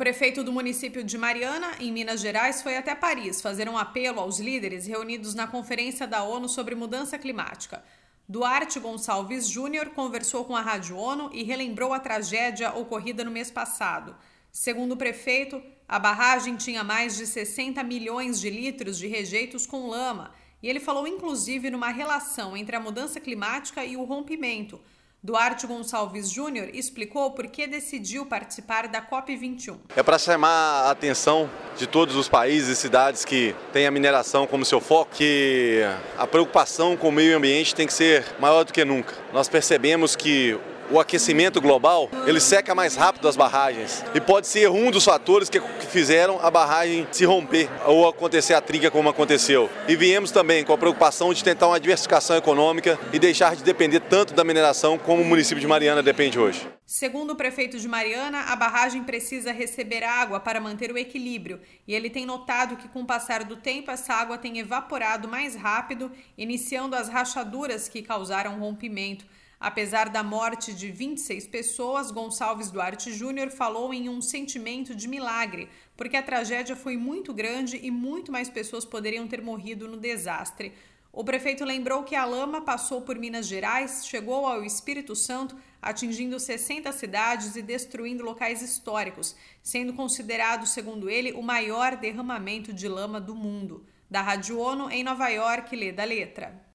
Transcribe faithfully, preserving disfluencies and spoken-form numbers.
O prefeito do município de Mariana, em Minas Gerais, foi até Paris fazer um apelo aos líderes reunidos na Conferência da ONU sobre Mudança Climática. Duarte Gonçalves Júnior conversou com a Rádio ONU e relembrou a tragédia ocorrida no mês passado. Segundo o prefeito, a barragem tinha mais de sessenta milhões de litros de rejeitos com lama, e ele falou inclusive numa relação entre a mudança climática e o rompimento. Duarte Gonçalves Júnior explicou por que decidiu participar da COP vinte e um. É para chamar a atenção de todos os países e cidades que têm a mineração como seu foco, que a preocupação com o meio ambiente tem que ser maior do que nunca. Nós percebemos que o aquecimento global, ele seca mais rápido as barragens e pode ser um dos fatores que fizeram a barragem se romper ou acontecer a trinca como aconteceu. E viemos também com a preocupação de tentar uma diversificação econômica e deixar de depender tanto da mineração como o município de Mariana depende hoje. Segundo o prefeito de Mariana, a barragem precisa receber água para manter o equilíbrio e ele tem notado que com o passar do tempo essa água tem evaporado mais rápido, iniciando as rachaduras que causaram o rompimento. Apesar da morte de vinte e seis pessoas, Gonçalves Duarte Júnior falou em um sentimento de milagre, porque a tragédia foi muito grande e muito mais pessoas poderiam ter morrido no desastre. O prefeito lembrou que a lama passou por Minas Gerais, chegou ao Espírito Santo, atingindo sessenta cidades e destruindo locais históricos, sendo considerado, segundo ele, o maior derramamento de lama do mundo. Da Rádio ONU, em Nova York, Leda Letra.